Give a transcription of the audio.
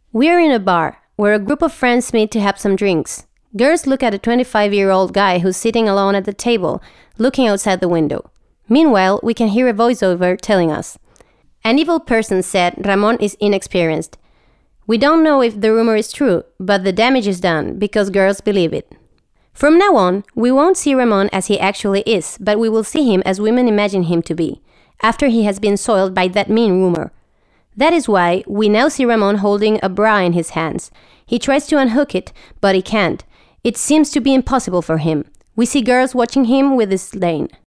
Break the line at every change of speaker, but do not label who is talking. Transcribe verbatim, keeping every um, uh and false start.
We are in a bar, where a group of friends meet to have some drinks. Girls look at a twenty-five-year-old guy who's sitting alone at the table, looking outside the window. Meanwhile, we can hear a voiceover telling us, "An evil person said Ramon is inexperienced. We don't know if the rumor is true, but the damage is done, because girls believe it." From now on, we won't see Ramon as he actually is, but we will see him as women imagine him to be, after he has been soiled by that mean rumor. That is why we now see Ramon holding a bra in his hands. He tries to unhook it, but he can't. It seems to be impossible for him. We see girls watching him with disdain.